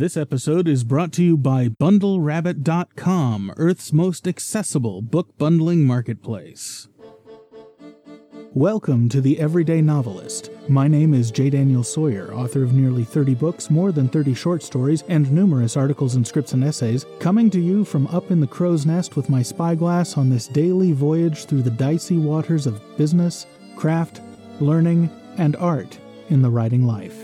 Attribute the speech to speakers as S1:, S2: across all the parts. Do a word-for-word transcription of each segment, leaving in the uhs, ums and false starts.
S1: This episode is brought to you by Bundle Rabbit dot com, Earth's most accessible book bundling marketplace. Welcome to The Everyday Novelist. My name is J. Daniel Sawyer, author of nearly thirty books, more than thirty short stories, and numerous articles and scripts and essays, coming to you from up in the crow's nest with my spyglass on this daily voyage through the dicey waters of business, craft, learning, and art in the writing life.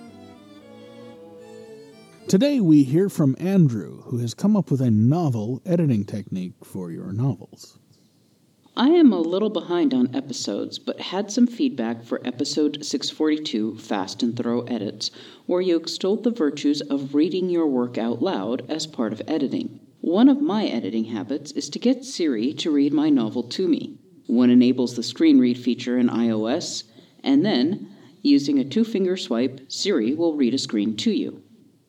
S1: Today we hear from Andrew, who has come up with a novel editing technique for your novels.
S2: I am a little behind on episodes, but had some feedback for episode six forty-two, Fast and Thorough Edits, where you extolled the virtues of reading your work out loud as part of editing. One of my editing habits is to get Siri to read my novel to me. One enables the screen read feature in iOS, and then, using a two-finger swipe, Siri will read a screen to you.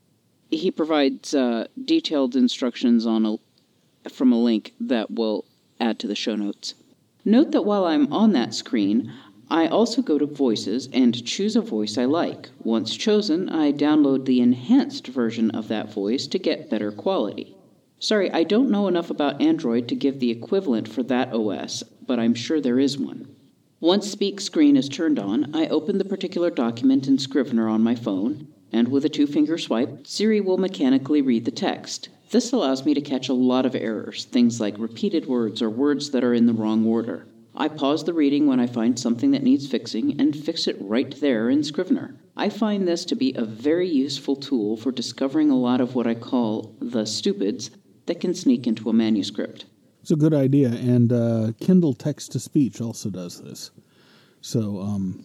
S2: He provides uh, detailed instructions on a, from a link that will add to the show notes. Note that while I'm on that screen, I also go to Voices and choose a voice I like. Once chosen, I download the enhanced version of that voice to get better quality. Sorry, I don't know enough about Android to give the equivalent for that O S, but I'm sure there is one. Once Speak Screen is turned on, I open the particular document in Scrivener on my phone, and with a two-finger swipe, Siri will mechanically read the text. This allows me to catch a lot of errors, things like repeated words or words that are in the wrong order. I pause the reading when I find something that needs fixing and fix it right there in Scrivener. I find this to be a very useful tool for discovering a lot of what I call the stupids that can sneak into a manuscript.
S1: It's a good idea, and uh, Kindle Text-to-Speech also does this. So, um...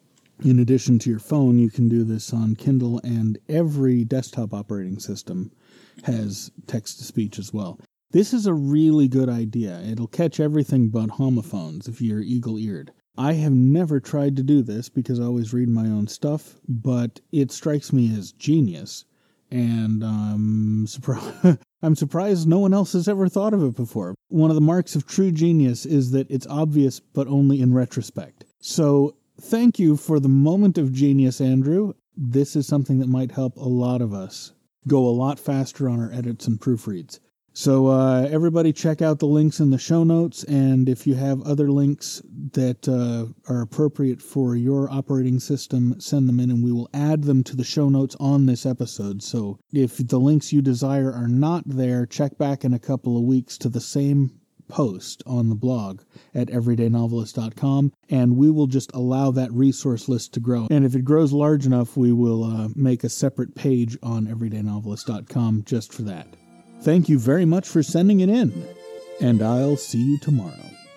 S1: in addition to your phone, you can do this on Kindle, and every desktop operating system has text-to-speech as well. This is a really good idea. It'll catch everything but homophones if you're eagle-eared. I have never tried to do this because I always read my own stuff, but it strikes me as genius, and um, surpri- I'm surprised no one else has ever thought of it before. One of the marks of true genius is that it's obvious, but only in retrospect. So, thank you for the moment of genius, Andrew. This is something that might help a lot of us go a lot faster on our edits and proofreads. So uh, everybody check out the links in the show notes, and if you have other links that uh, are appropriate for your operating system, send them in and we will add them to the show notes on this episode. So if the links you desire are not there, check back in a couple of weeks to the same post on the blog at everyday novelist dot com, and we will just allow that resource list to grow. And if it grows large enough, we will uh, make a separate page on everyday novelist dot com just for that. Thank you very much for sending it in, and I'll see you tomorrow.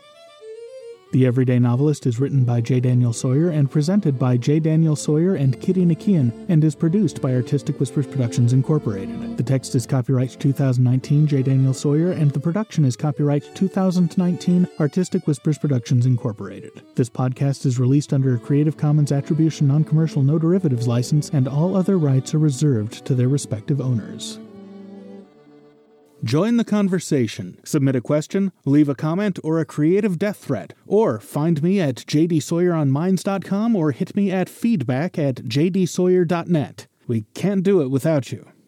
S1: The Everyday Novelist is written by J. Daniel Sawyer and presented by J. Daniel Sawyer and Kitty Nakian, and is produced by Artistic Whispers Productions, Incorporated. The text is copyright two thousand nineteen J. Daniel Sawyer, and the production is copyright two thousand nineteen Artistic Whispers Productions, Incorporated. This podcast is released under a Creative Commons Attribution Non-Commercial No Derivatives license, and all other rights are reserved to their respective owners. Join the conversation. Submit a question, leave a comment, or a creative death threat. Or find me at j d sawyer on minds dot com or hit me at feedback at j d sawyer dot net. We can't do it without you.